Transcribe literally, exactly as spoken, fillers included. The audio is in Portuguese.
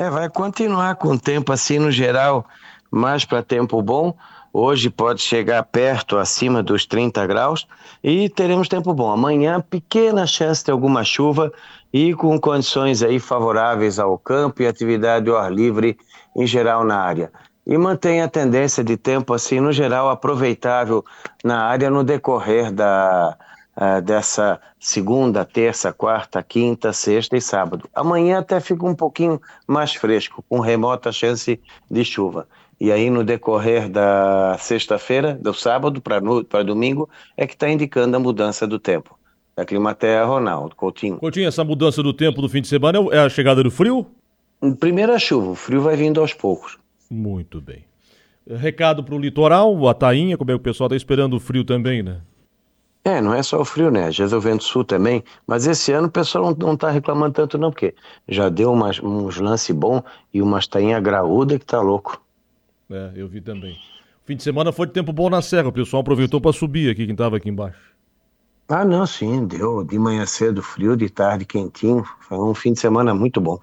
É, vai continuar com o tempo assim no geral, mais para tempo bom. Hoje pode chegar perto, acima dos trinta graus e teremos tempo bom. Amanhã, pequena chance de alguma chuva e com condições aí favoráveis ao campo e atividade ao ar livre em geral na área. E mantém a tendência de tempo assim, no geral, aproveitável na área no decorrer da, uh, dessa segunda, terça, quarta, quinta, sexta e sábado. Amanhã até fica um pouquinho mais fresco, com remota chance de chuva. E aí no decorrer da sexta-feira, do sábado para domingo, é que está indicando a mudança do tempo. Da Climaterra, Ronaldo Coutinho. Coutinho, essa mudança do tempo do fim de semana é a chegada do frio? Primeira chuva, o frio vai vindo aos poucos. Muito bem. Recado para o litoral, a tainha, como é que o pessoal está esperando o frio também, né? É, não é só o frio, né? Às vezes o vento sul também, mas esse ano o pessoal não está reclamando tanto não, porque já deu umas, uns lance bom e umas tainha graúda que tá louco. É, eu vi também. O fim de semana foi de tempo bom na serra, o pessoal aproveitou para subir aqui, quem estava aqui embaixo. Ah, não, sim, deu de manhã cedo frio, de tarde quentinho, foi um fim de semana muito bom.